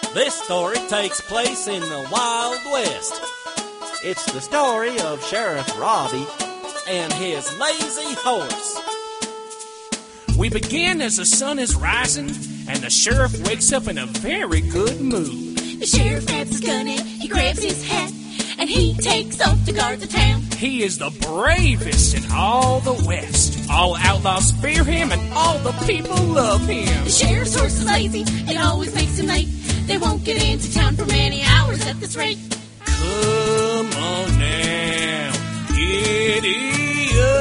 This story takes place in the Wild West. It's the story of Sheriff Robbie and his lazy horse. We begin as the sun is rising, and the sheriff wakes up in a very good mood. The sheriff grabs his gun and he grabs his hat, and he takes off to guard the town. He is the bravest in all the West. All outlaws fear him, and all the people love him. The sheriff's horse is lazy, it always makes him late. They won't get into town for many hours at this rate. Come on now, giddy up.